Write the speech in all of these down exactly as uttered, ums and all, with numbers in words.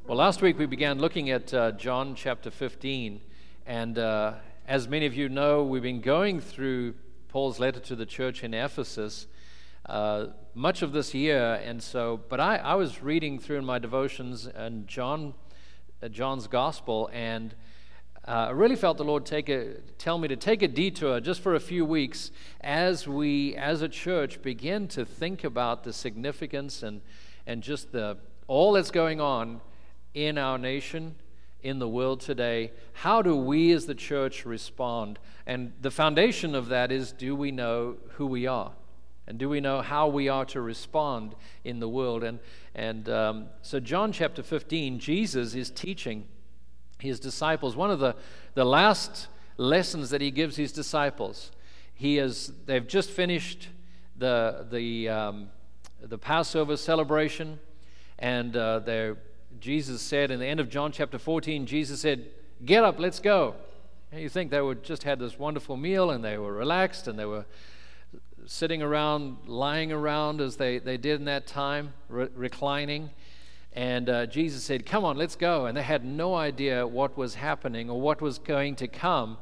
Well, last week we began looking at uh, John chapter fifteen, and uh, as many of you know, we've been going through Paul's letter to the church in Ephesus uh, much of this year, and so, but I, I was reading through in my devotions and John, uh, John's Gospel, and uh, I really felt the Lord take a, tell me to take a detour just for a few weeks as we, as a church, begin to think about the significance and and just the all that's going on in our nation, in the world today. How do we as the church respond? And the foundation of that is, do we know who we are? And do we know how we are to respond in the world? And and um, so John chapter fifteen, Jesus is teaching his disciples. One of the, the last lessons that he gives his disciples. He is they've just finished the the um, the Passover celebration, and uh, they're Jesus said in the end of John chapter fourteen, Jesus said, "Get up, let's go." And you think they would just had this wonderful meal and they were relaxed and they were sitting around, lying around as they, they did in that time, re- reclining. And uh, Jesus said, "Come on, let's go." And they had no idea what was happening or what was going to come.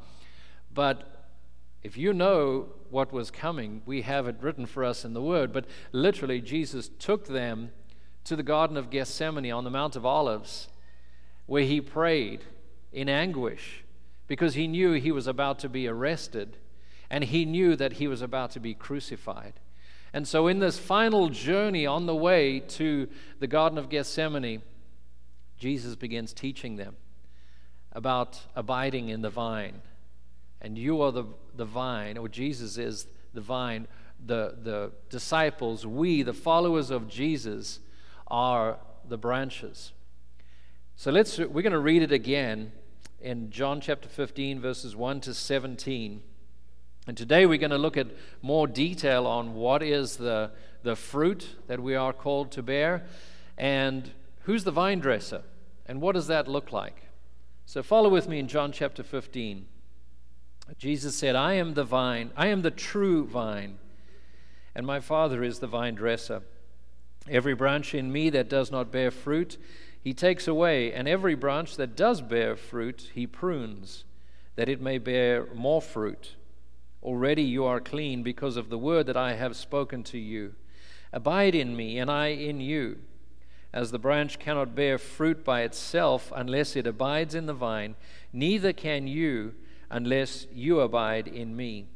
But if you know what was coming, we have it written for us in the Word. But literally, Jesus took them to the Garden of Gethsemane on the Mount of Olives, where he prayed in anguish because he knew he was about to be arrested and he knew that he was about to be crucified. And so in this final journey on the way to the Garden of Gethsemane, Jesus begins teaching them about abiding in the vine. And you are the, the vine, or Jesus is the vine. The, the disciples, we, the followers of Jesus, are the branches. So let's we're going to read it again in John chapter fifteen, verses one to seventeen. And today we're going to look at more detail on what is the the fruit that we are called to bear, and who's the vine dresser, and what does that look like. So follow with me in John chapter fifteen. Jesus said, "I am the vine, I am the true vine, and my Father is the vine dresser. Every branch in me that does not bear fruit, he takes away, and every branch that does bear fruit, he prunes, that it may bear more fruit. Already you are clean because of the word that I have spoken to you. Abide in me, and I in you. As the branch cannot bear fruit by itself unless it abides in the vine, neither can you unless you abide in me.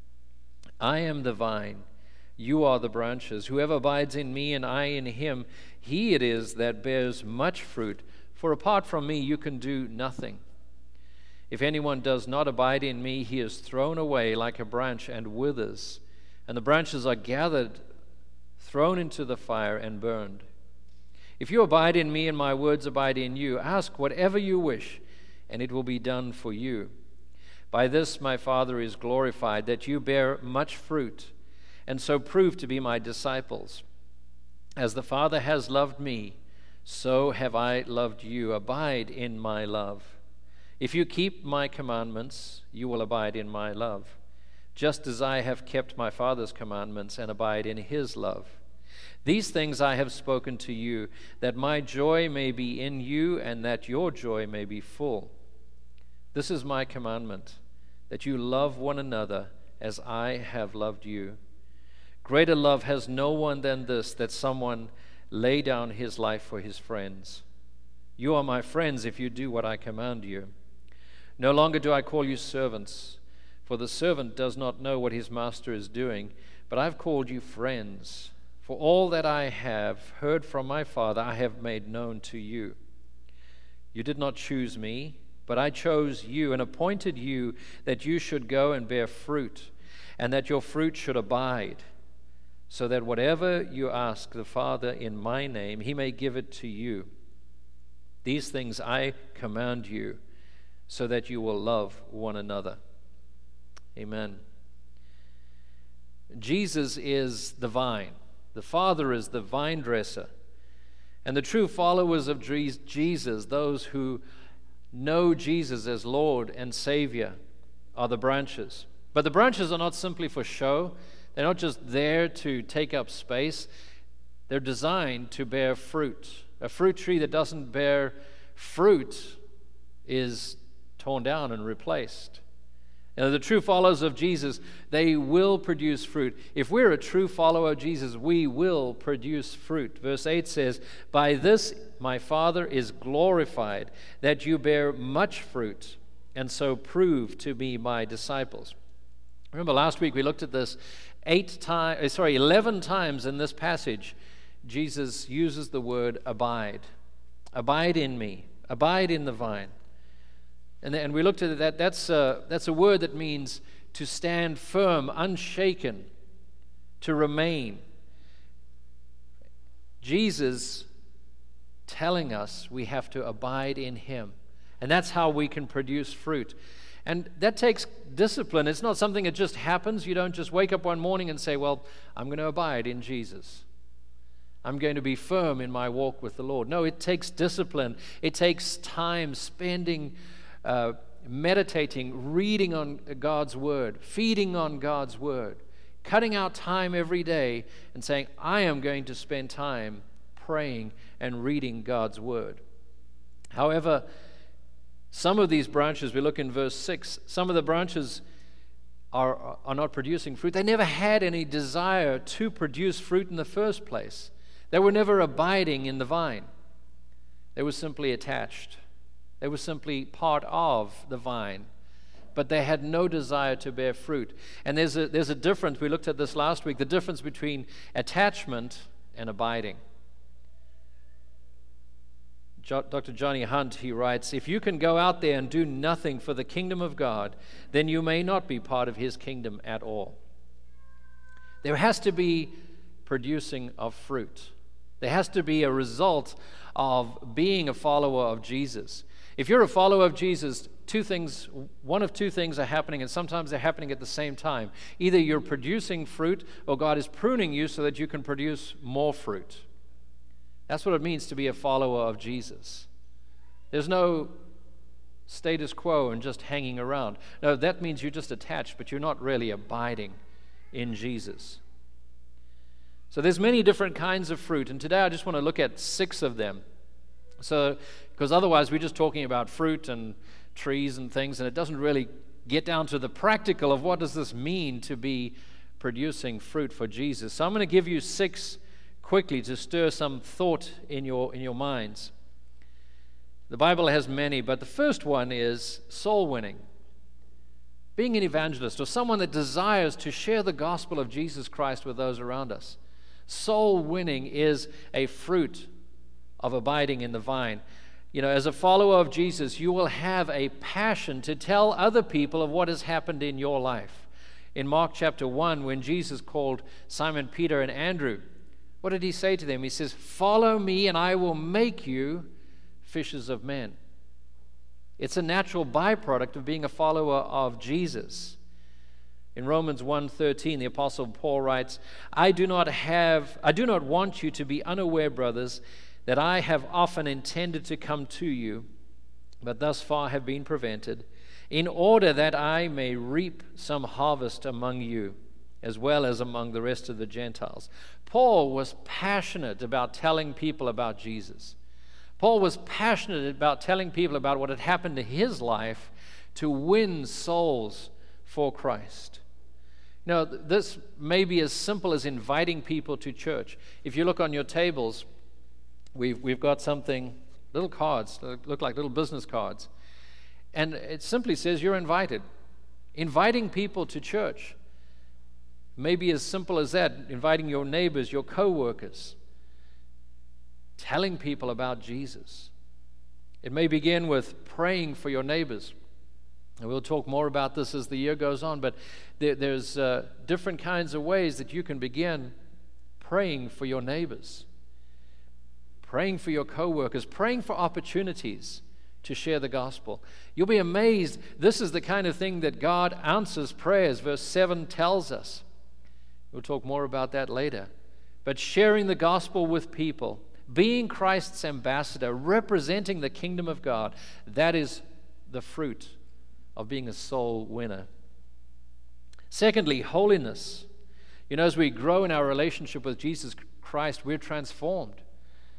I am the vine. You are the branches. Whoever abides in me and I in him, he it is that bears much fruit. For apart from me you can do nothing. If anyone does not abide in me, he is thrown away like a branch and withers. And the branches are gathered, thrown into the fire and burned. If you abide in me and my words abide in you, ask whatever you wish, and it will be done for you. By this my Father is glorified, that you bear much fruit, and so prove to be my disciples. As the Father has loved me, so have I loved you. Abide in my love. If you keep my commandments, you will abide in my love, just as I have kept my Father's commandments and abide in his love. These things I have spoken to you, that my joy may be in you and that your joy may be full. This is my commandment, that you love one another as I have loved you. Greater love has no one than this, that someone lay down his life for his friends. You are my friends if you do what I command you. No longer do I call you servants, for the servant does not know what his master is doing, but I've called you friends. For all that I have heard from my Father I have made known to you. You did not choose me, but I chose you and appointed you that you should go and bear fruit, and that your fruit should abide, so that whatever you ask the Father in my name, he may give it to you. These things I command you, so that you will love one another." Amen. Jesus is the vine. The Father is the vine dresser. And the true followers of Jesus, those who know Jesus as Lord and Savior, are the branches. But the branches are not simply for show. They're not just there to take up space. They're designed to bear fruit. A fruit tree that doesn't bear fruit is torn down and replaced. Now, the true followers of Jesus, they will produce fruit. If we're a true follower of Jesus, we will produce fruit. Verse eight says, "By this my Father is glorified, that you bear much fruit, and so prove to be my disciples." Remember last week we looked at this eight times, sorry, eleven times in this passage. Jesus uses the word abide. Abide in me. Abide in the vine. And, and we looked at that. That's a, that's a word that means to stand firm, unshaken, to remain. Jesus telling us we have to abide in him. And that's how we can produce fruit. And that takes discipline. It's not something that just happens. You don't just wake up one morning and say, well, I'm going to abide in Jesus. I'm going to be firm in my walk with the Lord. No, it takes discipline. It takes time spending Uh, meditating, reading on God's Word, feeding on God's Word, cutting out time every day and saying, I am going to spend time praying and reading God's Word. However, some of these branches, we look in verse six, some of the branches are, are not producing fruit. They never had any desire to produce fruit in the first place. They were never abiding in the vine. They were simply attached. They were simply part of the vine, but they had no desire to bear fruit. And there's a, there's a difference, we looked at this last week, the difference between attachment and abiding. Jo- Doctor Johnny Hunt, he writes, "If you can go out there and do nothing for the kingdom of God, then you may not be part of his kingdom at all." There has to be producing of fruit. There has to be a result of being a follower of Jesus. If you're a follower of Jesus, two things, one of two things are happening, and sometimes they're happening at the same time. Either you're producing fruit, or God is pruning you so that you can produce more fruit. That's what it means to be a follower of Jesus. There's no status quo and just hanging around. No, that means you're just attached, but you're not really abiding in Jesus. So there's many different kinds of fruit, and today I just want to look at six of them. So, because otherwise we're just talking about fruit and trees and things, and it doesn't really get down to the practical of what does this mean to be producing fruit for Jesus. So I'm going to give you six quickly to stir some thought in your in your minds. The Bible has many, but the first one is soul winning. Being an evangelist, or someone that desires to share the gospel of Jesus Christ with those around us. Soul winning is a fruit of abiding in the vine. You know, as a follower of Jesus, you will have a passion to tell other people of what has happened in your life. In Mark chapter one, when Jesus called Simon Peter and Andrew, what did he say to them? He says, "Follow me and I will make you fishers of men." It's a natural byproduct of being a follower of Jesus. In Romans one thirteen, the Apostle Paul writes, I do not have, I do not want you to be unaware, brothers, that I have often intended to come to you, but thus far have been prevented, in order that I may reap some harvest among you, as well as among the rest of the Gentiles. Paul was passionate about telling people about Jesus. Paul was passionate about telling people about what had happened in his life to win souls for Christ. Now, this may be as simple as inviting people to church. If you look on your tables, we've, we've got something, little cards, that look like little business cards. And it simply says you're invited. Inviting people to church may be as simple as that, inviting your neighbors, your co-workers, telling people about Jesus. It may begin with praying for your neighbors. And we'll talk more about this as the year goes on, but there, there's uh, different kinds of ways that you can begin praying for your neighbors, praying for your co-workers, praying for opportunities to share the gospel. You'll be amazed. This is the kind of thing that God answers prayers. Verse seven tells us. We'll talk more about that later. But sharing the gospel with people, being Christ's ambassador, representing the kingdom of God, that is the fruit of being a soul winner. Secondly, holiness. You know, as we grow in our relationship with Jesus Christ, we're transformed.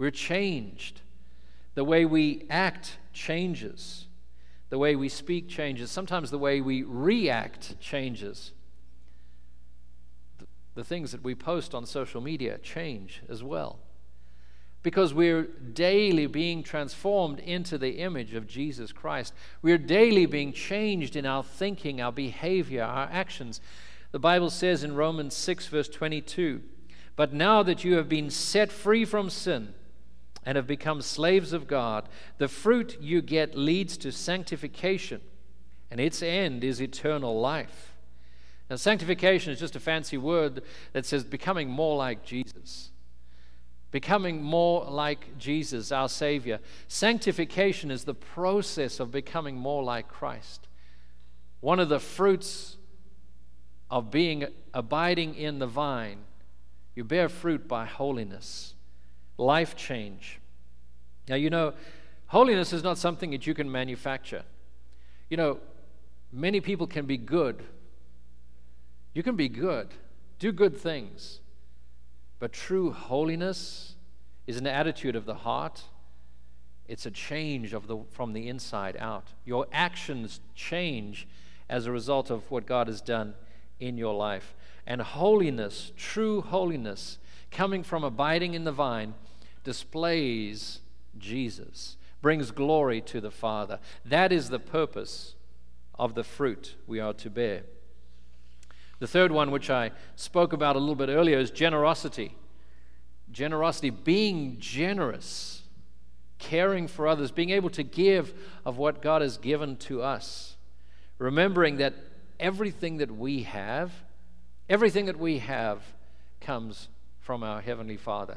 We're changed. The way we act changes. The way we speak changes. Sometimes the way we react changes. The, the things that we post on social media change as well. Because we're daily being transformed into the image of Jesus Christ. We're daily being changed in our thinking, our behavior, our actions. The Bible says in Romans six, verse twenty-two, "But now that you have been set free from sin and have become slaves of God, the fruit you get leads to sanctification, and its end is eternal life." Now, sanctification is just a fancy word that says becoming more like Jesus. Becoming more like Jesus, our Savior. Sanctification is the process of becoming more like Christ. One of the fruits of being abiding in the vine, you bear fruit by holiness, life change. Now, you know, holiness is not something that you can manufacture. You know, many people can be good. You can be good, do good things. But true holiness is an attitude of the heart. It's a change of the from the inside out. Your actions change as a result of what God has done in your life. And holiness, true holiness, coming from abiding in the vine, displays Jesus, brings glory to the Father. That is the purpose of the fruit we are to bear. The third one, which I spoke about a little bit earlier, is generosity. Generosity, being generous, caring for others, being able to give of what God has given to us. Remembering that everything that we have, everything that we have comes from our Heavenly Father.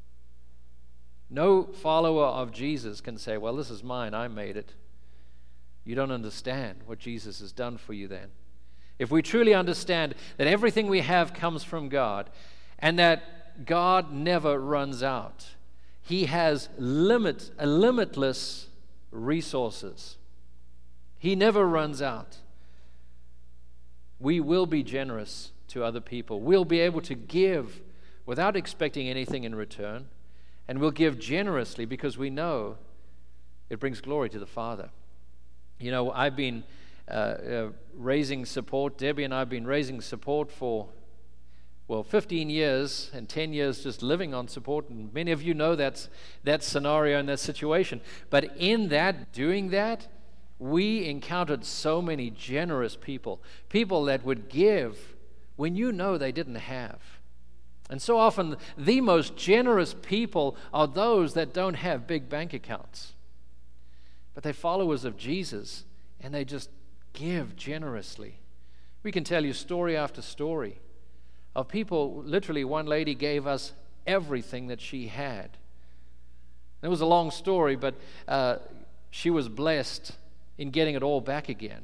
No follower of Jesus can say, well, this is mine, I made it. You don't understand what Jesus has done for you then. If we truly understand that everything we have comes from God, and that God never runs out, He has limit, a limitless resources. He never runs out. We will be generous to other people. We'll be able to give without expecting anything in return, and we'll give generously because we know it brings glory to the Father. You know, I've been uh, uh, raising support, Debbie and I have been raising support for, well, fifteen years, and ten years just living on support, and many of you know that's, that scenario and that situation. But in that, doing that, we encountered so many generous people, people that would give when you know they didn't have. And so often, the most generous people are those that don't have big bank accounts. But they're followers of Jesus, and they just give generously. We can tell you story after story of people. Literally, one lady gave us everything that she had. It was a long story, but uh, she was blessed in getting it all back again.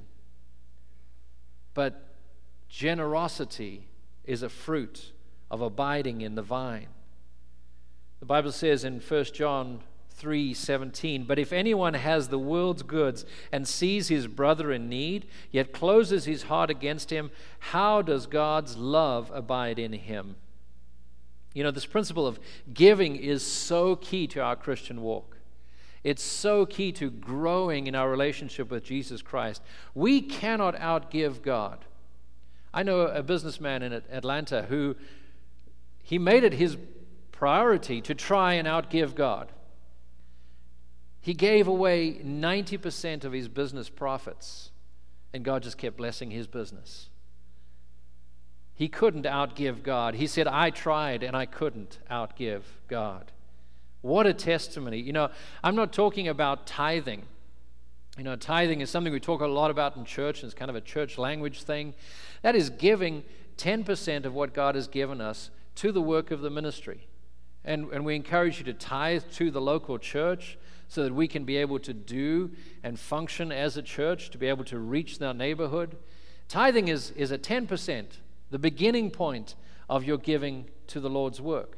But generosity is a fruit of abiding in the vine. The Bible says in First John three seventeen, "But if anyone has the world's goods and sees his brother in need, yet closes his heart against him, how does God's love abide in him?" You know, this principle of giving is so key to our Christian walk. It's so key to growing in our relationship with Jesus Christ. We cannot outgive God. I know a businessman in Atlanta who he made it his priority to try and outgive God. He gave away ninety percent of his business profits, and God just kept blessing his business. He couldn't outgive God. He said, I tried and I couldn't outgive God. What a testimony. You know, I'm not talking about tithing. You know, tithing is something we talk a lot about in church, and it's kind of a church language thing. That is giving ten percent of what God has given us to the work of the ministry. And, and we encourage you to tithe to the local church so that we can be able to do and function as a church, to be able to reach our neighborhood. Tithing is, is a ten percent, the beginning point of your giving to the Lord's work.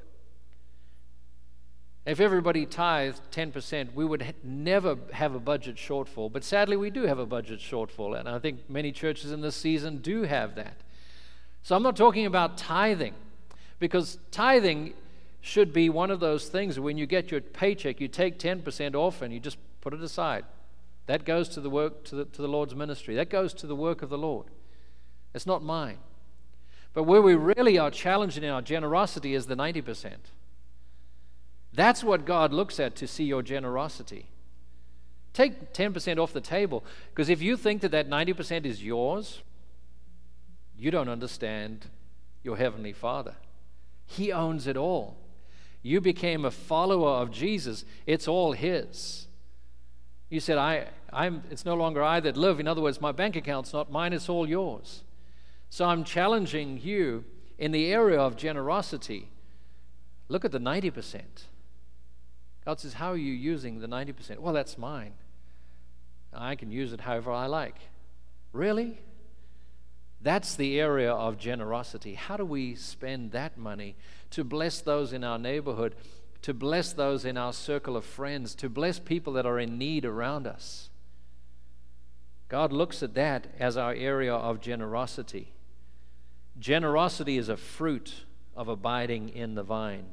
If everybody tithed ten percent, we would ha- never have a budget shortfall. But sadly, we do have a budget shortfall, and I think many churches in this season do have that. So I'm not talking about tithing, because tithing should be one of those things when you get your paycheck, you take ten percent off and you just put it aside. That goes to the work to the, to the Lord's ministry. That goes to the work of the Lord. It's not mine. But where we really are challenged in our generosity is the ninety percent. That's what God looks at to see your generosity. Take ten percent off the table, because if you think that that ninety percent is yours, you don't understand your Heavenly Father. He owns it all. You became a follower of Jesus. It's all His. You said, I, I'm, it's no longer I that live. In other words, my bank account's not mine, it's all yours. So I'm challenging you in the area of generosity. Look at the ninety percent. God says, how are you using the ninety percent? Well, that's mine. I can use it however I like. Really? That's the area of generosity. How do we spend that money to bless those in our neighborhood, to bless those in our circle of friends, to bless people that are in need around us? God looks at that as our area of generosity. Generosity is a fruit of abiding in the vine.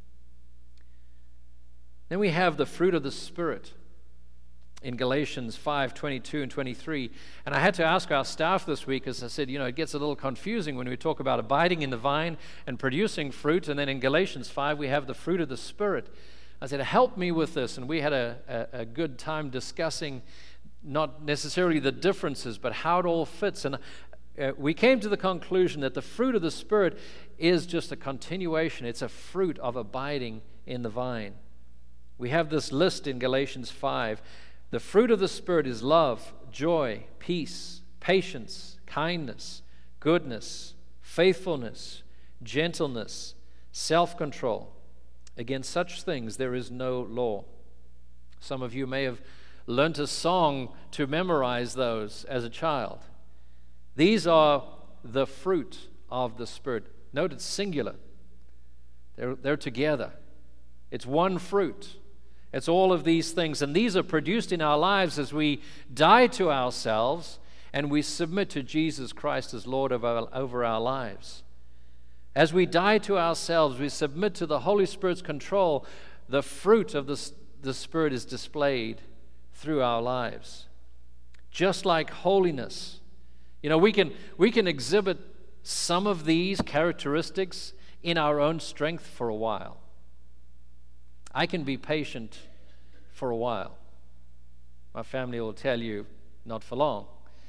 Then we have the fruit of the Spirit in Galatians five, twenty-two and twenty-three. And I had to ask our staff this week, as I said, you know, it gets a little confusing when we talk about abiding in the vine and producing fruit, and then in Galatians five we have the fruit of the Spirit. I said, help me with this, and we had a, a, a good time discussing not necessarily the differences, but how it all fits. And uh, we came to the conclusion that the fruit of the Spirit is just a continuation. It's a fruit of abiding in the vine. We have this list in Galatians five. The fruit of the Spirit is love, joy, peace, patience, kindness, goodness, faithfulness, gentleness, self-control. Against such things there is no law. Some of you may have learnt a song to memorize those as a child. These are the fruit of the Spirit. Note it's singular. They're, they're together. It's one fruit. It's all of these things, and these are produced in our lives as we die to ourselves and we submit to Jesus Christ as Lord of our, over our lives. As we die to ourselves, we submit to the Holy Spirit's control. The fruit of the, the Spirit is displayed through our lives. Just like holiness. You know, we can, we can exhibit some of these characteristics in our own strength for a while. I can be patient for a while. My family will tell you, not for long.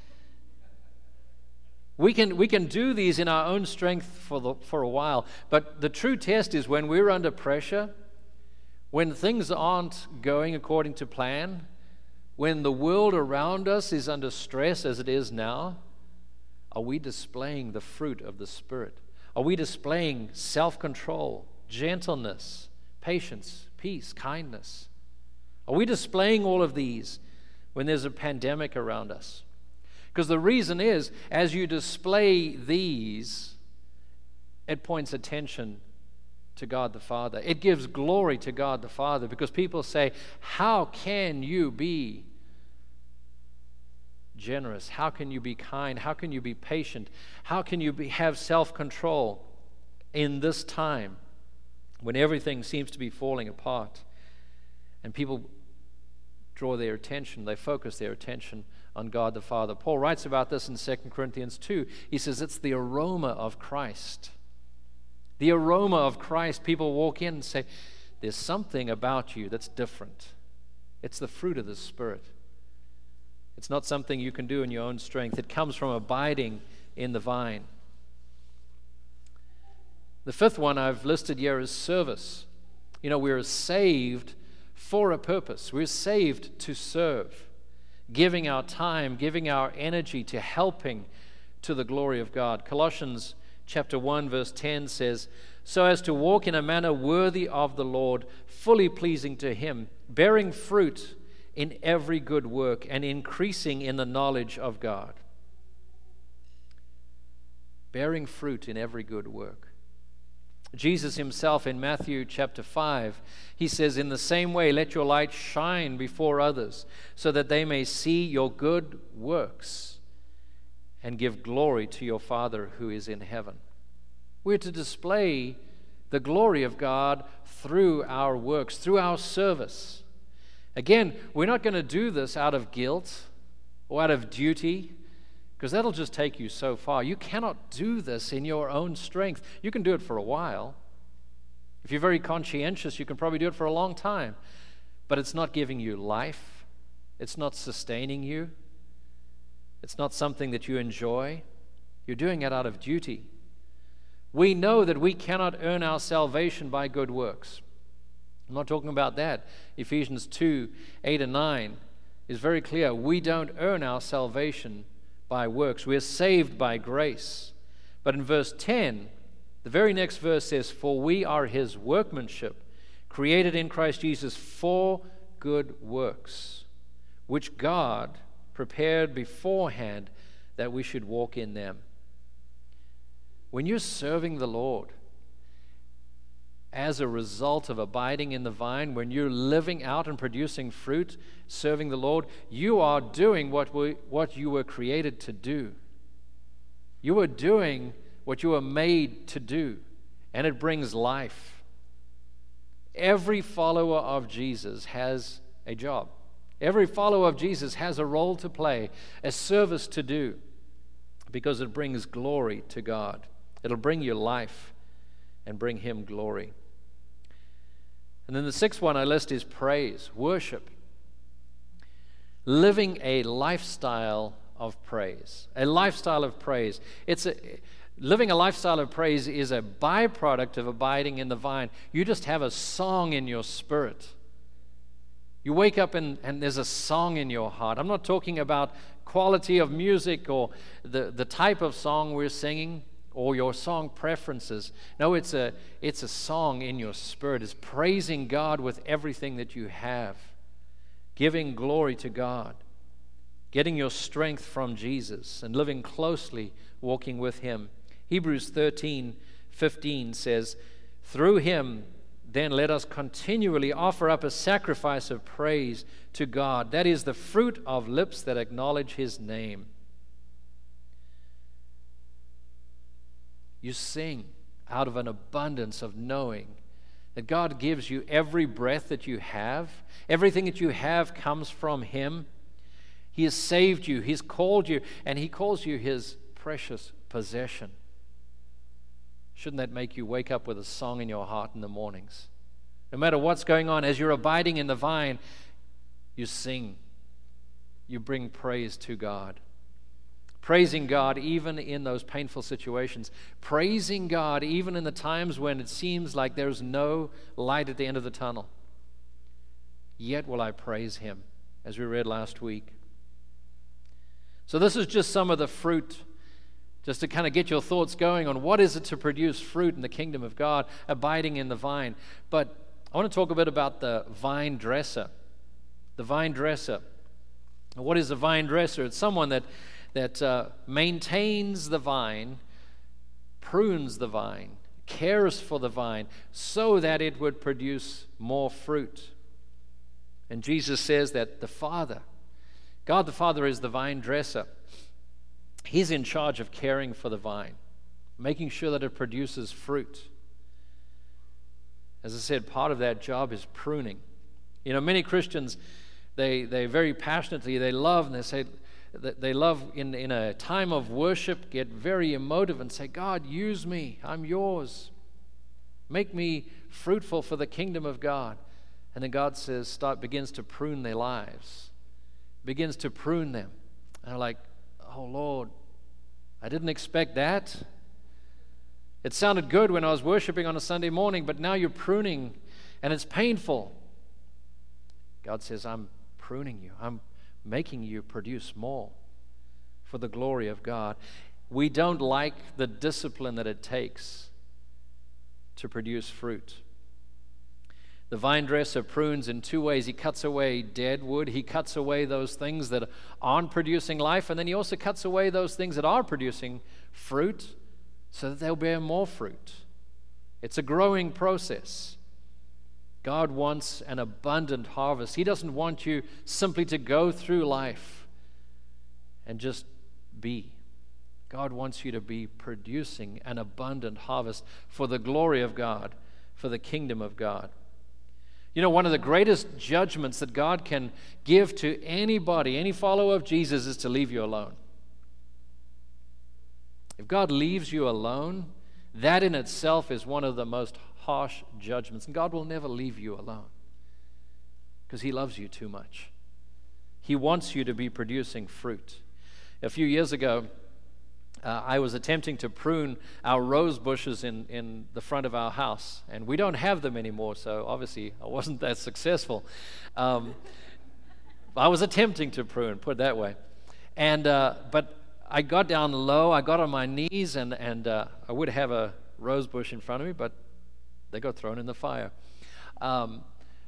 We can, we can do these in our own strength for, the, for a while, but the true test is when we're under pressure, when things aren't going according to plan, when the world around us is under stress as it is now, are we displaying the fruit of the Spirit? Are we displaying self-control, gentleness, patience, peace, kindness? Are we displaying all of these when there's a pandemic around us? Because the reason is, as you display these, it points attention to God the Father. It gives glory to God the Father, because people say, how can you be generous? How can you be kind? How can you be patient? How can you be, have self-control in this time when everything seems to be falling apart? And people draw their attention, they focus their attention on God the Father. Paul writes about this in Second Corinthians two. He says it's the aroma of Christ. The aroma of Christ. People walk in and say, there's something about you that's different. It's the fruit of the Spirit. It's not something you can do in your own strength. It comes from abiding in the vine. The fifth one I've listed here is service. You know, we're saved for a purpose. We're saved to serve, giving our time, giving our energy to helping to the glory of God. Colossians chapter one verse ten says, so as to walk in a manner worthy of the Lord, fully pleasing to Him, bearing fruit in every good work and increasing in the knowledge of God. Bearing fruit in every good work. Jesus Himself in Matthew chapter five, He says, in the same way, let your light shine before others, so that they may see your good works and give glory to your Father who is in heaven. We're to display the glory of God through our works, through our service. Again, we're not going to do this out of guilt or out of duty, because that'll just take you so far. You cannot do this in your own strength. You can do it for a while. If you're very conscientious, you can probably do it for a long time. But it's not giving you life. It's not sustaining you. It's not something that you enjoy. You're doing it out of duty. We know that we cannot earn our salvation by good works. I'm not talking about that. Ephesians two, eight and nine is very clear. We don't earn our salvation by works. We are saved by grace. But in verse ten, the very next verse says, "For we are his workmanship, created in Christ Jesus for good works, which God prepared beforehand that we should walk in them." When you're serving the Lord, as a result of abiding in the vine, when you're living out and producing fruit, serving the Lord, you are doing what we, what you were created to do. You are doing what you were made to do, and it brings life. Every follower of Jesus has a job. Every follower of Jesus has a role to play, a service to do, because it brings glory to God. It'll bring you life and bring him glory. And then the sixth one I list is praise, worship. Living a lifestyle of praise. A lifestyle of praise. It's a, living a lifestyle of praise is a byproduct of abiding in the vine. You just have a song in your spirit. You wake up and, and there's a song in your heart. I'm not talking about quality of music or the, the type of song we're singing, or your song preferences. No, it's a it's a song in your spirit. It's praising God with everything that you have, giving glory to God, getting your strength from Jesus, and living closely, walking with him. Hebrews thirteen fifteen says, "Through him then let us continually offer up a sacrifice of praise to God. That is the fruit of lips that acknowledge his name." You sing out of an abundance of knowing that God gives you every breath that you have. Everything that you have comes from him. He has saved you. He's called you, and he calls you his precious possession. Shouldn't that make you wake up with a song in your heart in the mornings? No matter what's going on, as you're abiding in the vine, you sing. You bring praise to God. Praising God even in those painful situations. Praising God even in the times when it seems like there's no light at the end of the tunnel. Yet will I praise him, as we read last week. So this is just some of the fruit, just to kind of get your thoughts going on what is it to produce fruit in the kingdom of God, abiding in the vine. But I want to talk a bit about the vine dresser. The vine dresser. What is a vine dresser? It's someone that that uh, maintains the vine, prunes the vine, cares for the vine, so that it would produce more fruit. And Jesus says that the Father, God the Father is the vine dresser. He's in charge of caring for the vine, making sure that it produces fruit. As I said, part of that job is pruning. You know, many Christians, they they very passionately, they love, and they say, They love in, in a time of worship, get very emotive and say, "God, use me. I'm yours. Make me fruitful for the kingdom of God." And then God says, start begins to prune their lives, begins to prune them. And they're like, "Oh Lord, I didn't expect that. It sounded good when I was worshiping on a Sunday morning, but now you're pruning and it's painful." God says, "I'm pruning you. I'm making you produce more for the glory of God." We don't like the discipline that it takes to produce fruit. The vine dresser prunes in two ways. He cuts away dead wood. He cuts away those things that aren't producing life, and then he also cuts away those things that are producing fruit so that they'll bear more fruit. It's a growing process. God wants an abundant harvest. He doesn't want you simply to go through life and just be. God wants you to be producing an abundant harvest for the glory of God for the kingdom of God. You know, one of the greatest judgments that God can give to anybody, any follower of Jesus, is to leave you alone. If God leaves you alone, that in itself is one of the most harsh judgments. And God will never leave you alone because He loves you too much. He wants you to be producing fruit. A few years ago, uh, I was attempting to prune our rose bushes in, in the front of our house, and we don't have them anymore, so obviously I wasn't that successful. Um, I was attempting to prune, put it that way. And uh, but I got down low, I got on my knees, and, and uh, I would have a rose bush in front of me, but they got thrown in the fire. Um,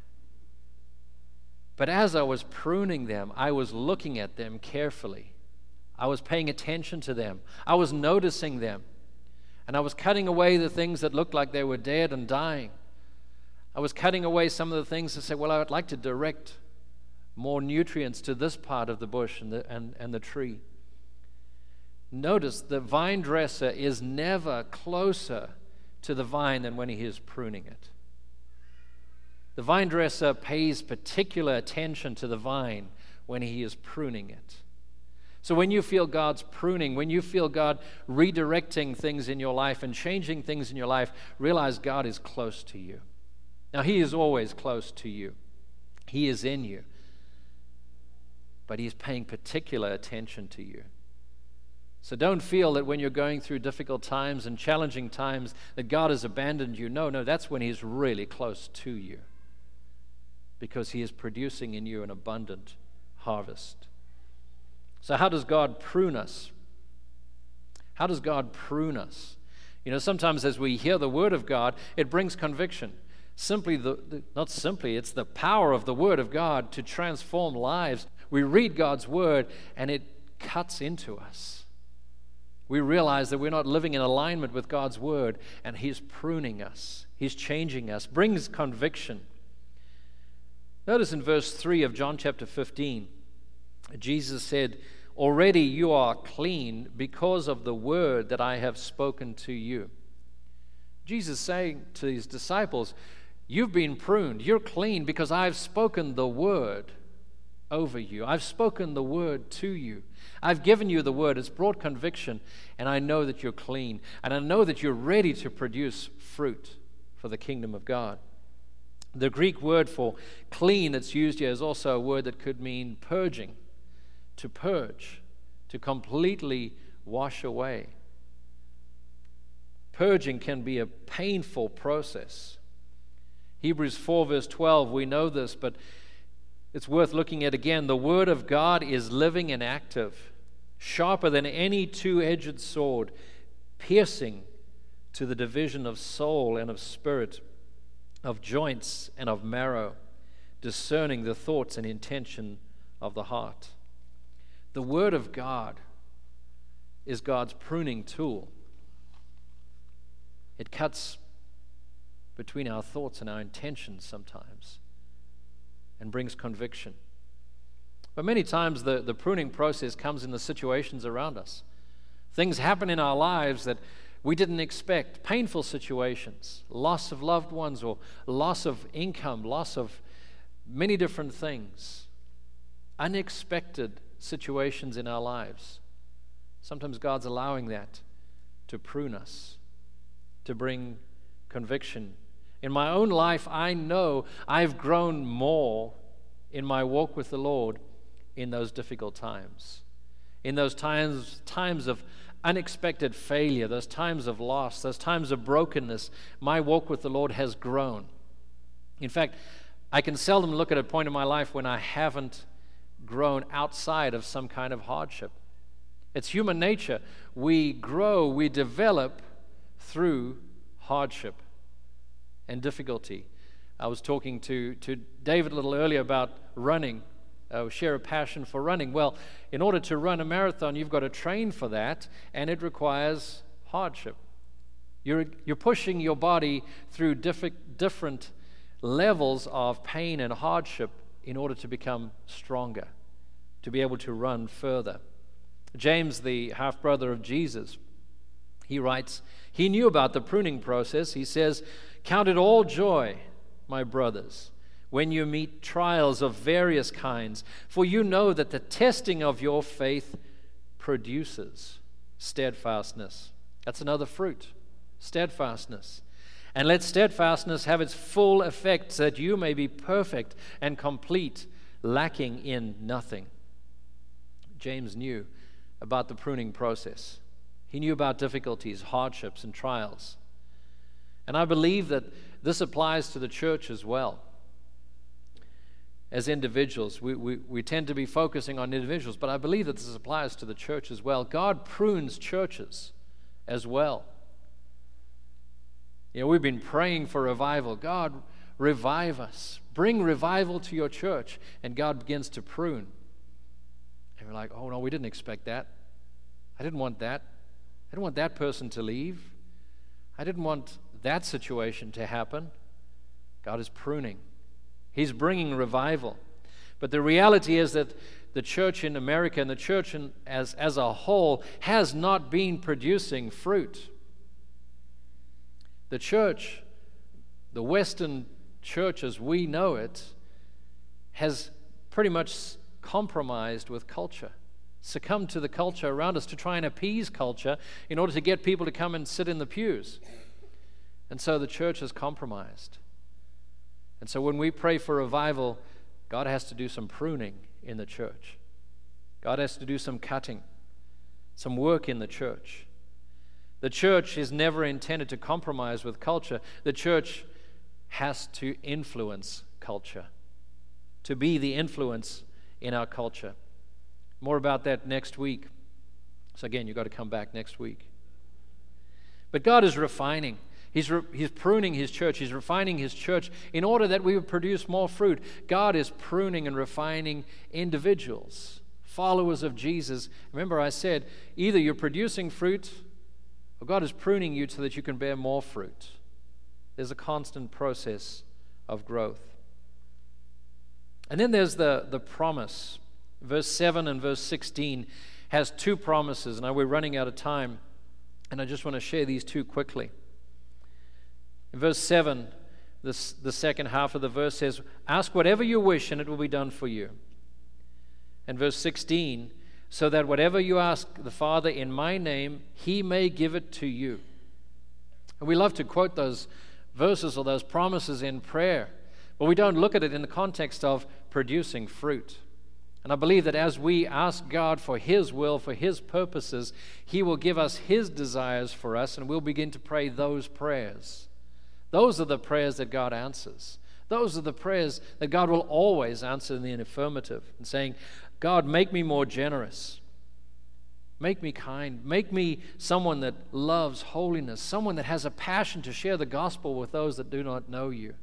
but as I was pruning them, I was looking at them carefully. I was paying attention to them. I was noticing them. And I was cutting away the things that looked like they were dead and dying. I was cutting away some of the things that said, well, I would like to direct more nutrients to this part of the bush and the, and, and the tree. Notice the vine dresser is never closer to the vine than when he is pruning it. The vine dresser pays particular attention to the vine when he is pruning it. So when you feel God's pruning, when you feel God redirecting things in your life and changing things in your life, realize God is close to you. Now, He is always close to you. He is in you. But He's paying particular attention to you. So don't feel that when you're going through difficult times and challenging times that God has abandoned you. No, no, that's when He's really close to you, because He is producing in you an abundant harvest. So how does God prune us? How does God prune us? You know, sometimes as we hear the Word of God, it brings conviction. Simply, the, the not simply, it's the power of the Word of God to transform lives. We read God's Word and it cuts into us. We realize that we're not living in alignment with God's Word, and He's pruning us. He's changing us, brings conviction. Notice in verse three of John chapter fifteen, Jesus said, already you are clean because of the word that I have spoken to you. Jesus saying to His disciples, you've been pruned, you're clean because I've spoken the word over you. I've spoken the word to you. I've given you the word. It's brought conviction, and I know that you're clean, and I know that you're ready to produce fruit for the kingdom of God. The Greek word for clean that's used here is also a word that could mean purging, to purge, to completely wash away. Purging can be a painful process. Hebrews four verse twelve, we know this, but it's worth looking at again. The Word of God is living and active, sharper than any two-edged sword, piercing to the division of soul and of spirit, of joints and of marrow, discerning the thoughts and intention of the heart. The Word of God is God's pruning tool. It cuts between our thoughts and our intentions sometimes and brings conviction. But many times the, the pruning process comes in the situations around us. Things happen in our lives that we didn't expect, painful situations, loss of loved ones or loss of income, loss of many different things, unexpected situations in our lives. Sometimes God's allowing that to prune us, to bring conviction. In my own life, I know I've grown more in my walk with the Lord in those difficult times, in those times, times of unexpected failure, those times of loss, those times of brokenness. My walk with the Lord has grown. In fact, I can seldom look at a point in my life when I haven't grown outside of some kind of hardship. It's human nature. We grow, we develop through hardship and difficulty. I was talking to, to David a little earlier about running, uh, share a passion for running. Well, in order to run a marathon, you've got to train for that, and it requires hardship. You're, you're pushing your body through diff- different levels of pain and hardship in order to become stronger, to be able to run further. James, the half-brother of Jesus, He writes, he knew about the pruning process. He says, "Count it all joy, my brothers, when you meet trials of various kinds, for you know that the testing of your faith produces steadfastness." That's another fruit, steadfastness. "And let steadfastness have its full effect, so that you may be perfect and complete, lacking in nothing." James knew about the pruning process. He knew about difficulties, hardships, and trials. And I believe that this applies to the church as well. As individuals, we, we, we tend to be focusing on individuals, but I believe that this applies to the church as well. God prunes churches as well. You know, we've been praying for revival. God, revive us. Bring revival to your church. And God begins to prune. And we're like, oh no, we didn't expect that. I didn't want that. I didn't want that person to leave. I didn't want that situation to happen. God is pruning. He's bringing revival. But the reality is that the church in America and the church in, as, as a whole has not been producing fruit. The church, the Western church as we know it, has pretty much compromised with culture, succumbed to the culture around us to try and appease culture in order to get people to come and sit in the pews. And so the church has compromised. And so when we pray for revival, God has to do some pruning in the church. God has to do some cutting, some work in the church. The church is never intended to compromise with culture. The church has to influence culture, to be the influence in our culture. More about that next week. So again, you've got to come back next week. But God is refining. He's, re- he's pruning His church. He's refining His church in order that we would produce more fruit. God is pruning and refining individuals, followers of Jesus. Remember I said, either you're producing fruit or God is pruning you so that you can bear more fruit. There's a constant process of growth. And then there's the, the promise. Verse seven and verse sixteen has two promises. Now we're running out of time, and I just want to share these two quickly. In verse seven, this, the second half of the verse says, "Ask whatever you wish, and it will be done for you." And verse sixteen, "So that whatever you ask the Father in my name, He may give it to you." And we love to quote those verses or those promises in prayer, but we don't look at it in the context of producing fruit. And I believe that as we ask God for His will, for His purposes, He will give us His desires for us, and we'll begin to pray those prayers. Those are the prayers that God answers. Those are the prayers that God will always answer in the affirmative, and saying, "God, make me more generous. Make me kind. Make me someone that loves holiness, someone that has a passion to share the gospel with those that do not know you."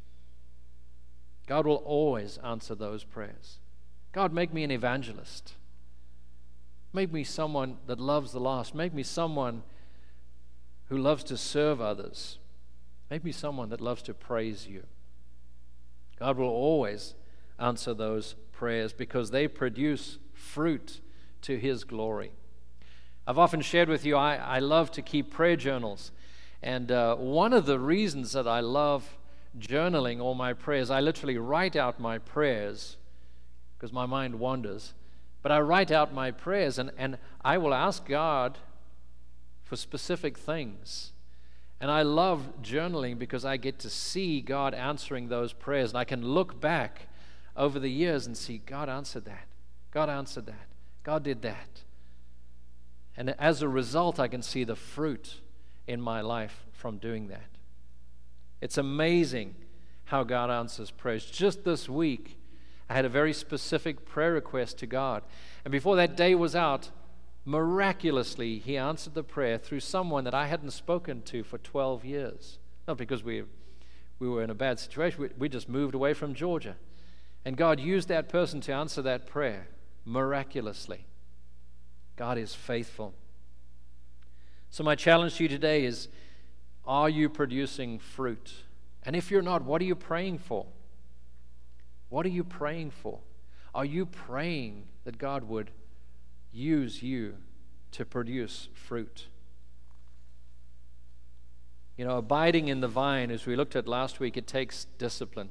God will always answer those prayers. God, make me an evangelist. Make me someone that loves the lost. Make me someone who loves to serve others. Make me someone that loves to praise you. God will always answer those prayers because they produce fruit to His glory. I've often shared with you, I, I love to keep prayer journals. And uh, one of the reasons that I love journaling all my prayers, I literally write out my prayers because my mind wanders. But I write out my prayers, and, and I will ask God for specific things. And I love journaling because I get to see God answering those prayers. And I can look back over the years and see God answered that. God answered that. God did that. And as a result, I can see the fruit in my life from doing that. It's amazing how God answers prayers. Just this week, I had a very specific prayer request to God. And before that day was out, miraculously, He answered the prayer through someone that I hadn't spoken to for twelve years. Not because we we were in a bad situation. We, we just moved away from Georgia. And God used that person to answer that prayer miraculously. God is faithful. So my challenge to you today is, are you producing fruit? And if you're not, what are you praying for? What are you praying for? Are you praying that God would use you to produce fruit? You know, abiding in the vine, as we looked at last week, it takes discipline.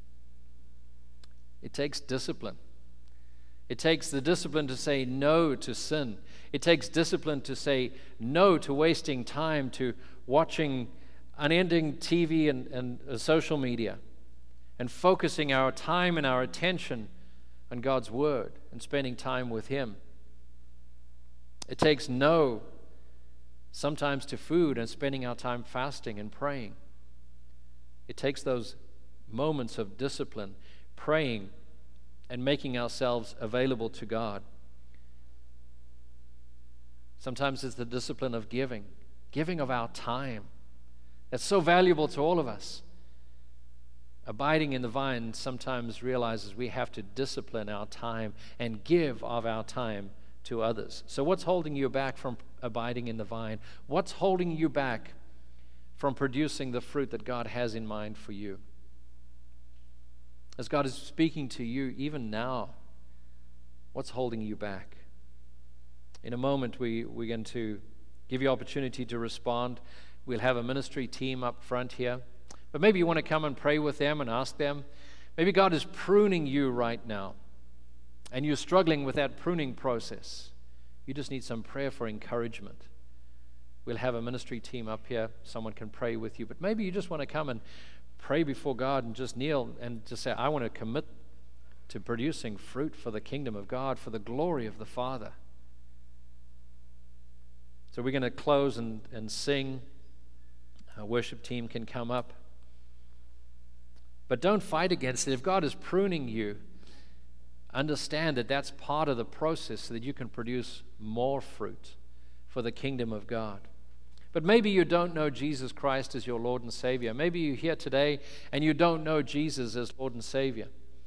It takes discipline. It takes the discipline to say no to sin. It takes discipline to say no to wasting time, to watching unending T V and, and uh, social media, and focusing our time and our attention on God's Word and spending time with Him. It takes no sometimes to food and spending our time fasting and praying. It takes those moments of discipline, praying, and making ourselves available to God. Sometimes it's the discipline of giving, giving of our time. That's so valuable to all of us. Abiding in the vine sometimes realizes we have to discipline our time and give of our time to others. So what's holding you back from abiding in the vine? What's holding you back from producing the fruit that God has in mind for you? As God is speaking to you even now, what's holding you back? In a moment, we, we're going to give you opportunity to respond. We'll have a ministry team up front here. But maybe you want to come and pray with them and ask them. Maybe God is pruning you right now, and you're struggling with that pruning process. You just need some prayer for encouragement. We'll have a ministry team up here. Someone can pray with you. But maybe you just want to come and pray before God and just kneel and just say, I want to commit to producing fruit for the kingdom of God, for the glory of the Father. So we're going to close and, and sing. Our worship team can come up. But don't fight against it. If God is pruning you, understand that that's part of the process so that you can produce more fruit for the kingdom of God. But maybe you don't know Jesus Christ as your Lord and Savior. Maybe you're here today and you don't know Jesus as Lord and Savior.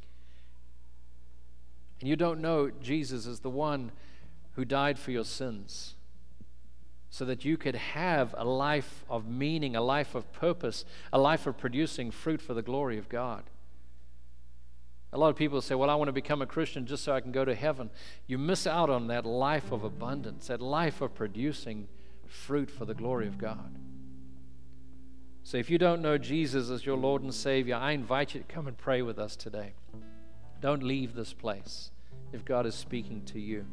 And you don't know Jesus as the one who died for your sins, so that you could have a life of meaning, a life of purpose, a life of producing fruit for the glory of God. A lot of people say, well, I want to become a Christian just so I can go to heaven. You miss out on that life of abundance, that life of producing fruit for the glory of God. So if you don't know Jesus as your Lord and Savior, I invite you to come and pray with us today. Don't leave this place if God is speaking to you.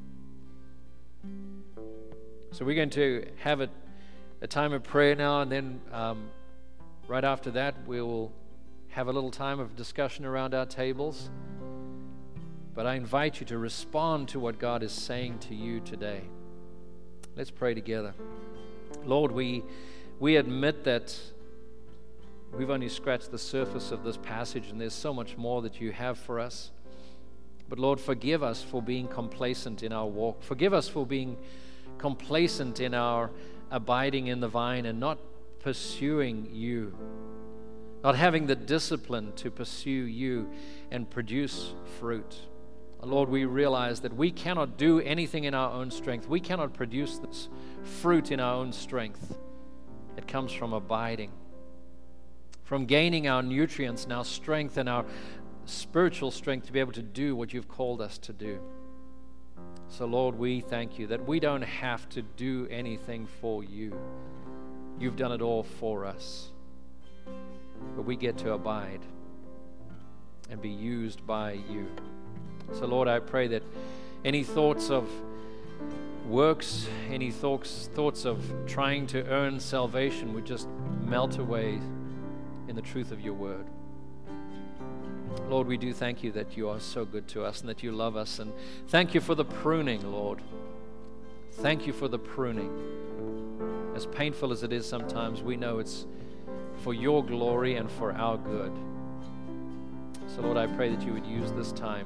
So we're going to have a, a time of prayer now, and then um, right after that we will have a little time of discussion around our tables. But I invite you to respond to what God is saying to you today. Let's pray together. Lord, we we admit that we've only scratched the surface of this passage, and there's so much more that you have for us. But Lord, forgive us for being complacent in our walk. Forgive us for being complacent in our abiding in the vine and not pursuing you, not having the discipline to pursue you and produce fruit. Lord, we realize that we cannot do anything in our own strength. We cannot produce this fruit in our own strength. It comes from abiding, from gaining our nutrients and our strength and our spiritual strength to be able to do what you've called us to do. So, Lord, we thank you that we don't have to do anything for you. You've done it all for us. But we get to abide and be used by you. So, Lord, I pray that any thoughts of works, any thoughts, thoughts of trying to earn salvation would just melt away in the truth of your word. Lord, we do thank you that you are so good to us and that you love us. And thank you for the pruning, Lord. Thank you for the pruning. As painful as it is sometimes, we know it's for your glory and for our good. So, Lord, I pray that you would use this time.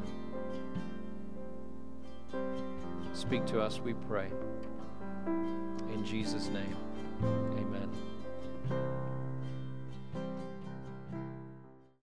Speak to us, we pray. In Jesus' name, amen.